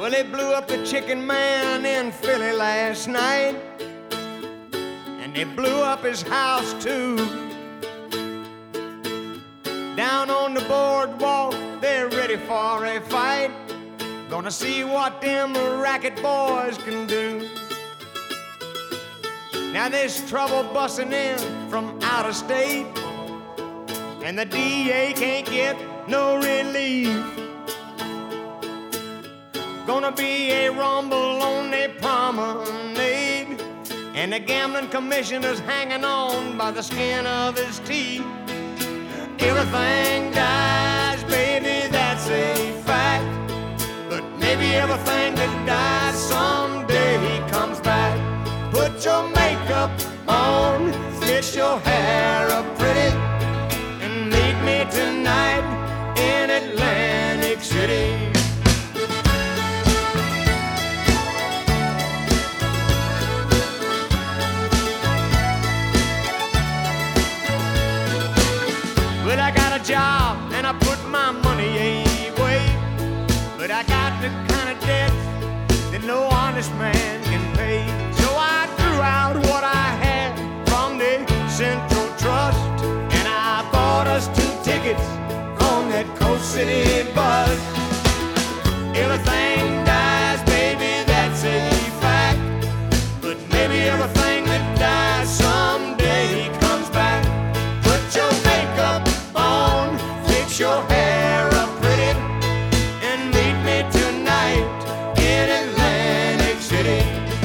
Well, they blew up the Chicken Man in Philly last night, and they blew up his house too. Down on the boardwalk, they're ready for a fight. Gonna see what them racket boys can do. Now there's trouble busting in from out of state, and the DA can't get no relief. Gonna be a rumble on the promenade, and the gambling commissioner's hanging on by the skin of his teeth. Everything dies, baby, that's a fact. But maybe everything that dies someday comes back. Put your makeup on, fix your hair up pretty, and meet me tonight in Atlantic City. Well, I got a job and I put my money away, but I got the kind of debt that no honest man can pay. So I threw out what I had from the Central Trust, and I bought us 2 tickets on that Coast City bus. Everything dies, baby, that's a fact. But maybe everything that dies someday comes back. Put your makeup on, fix your hair up pretty, and meet me tonight in Atlantic City.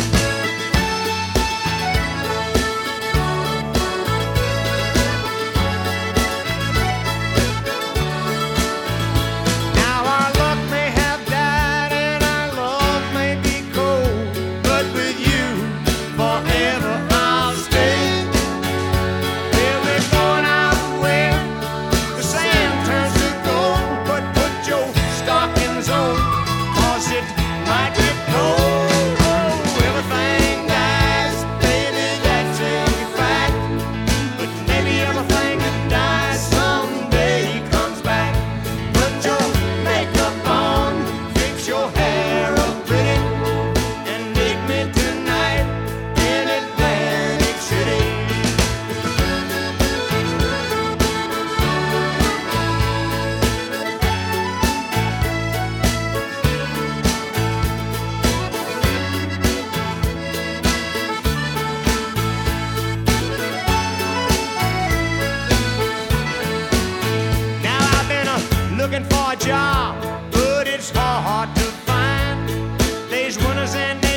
Now our luck may have died and our love may be cold, but with you forever I'll stay. We'll be going out where the sand turns to gold, but put your stockings on, 'cause it might get cold. Oh, everything dies, baby, that's a fact. But maybe everything that dies someday comes back. Put your makeup on, fix your hair up pretty, and meet me tonight in Atlantic City. Now I've been looking for a job, but it's hard to find. There's winners and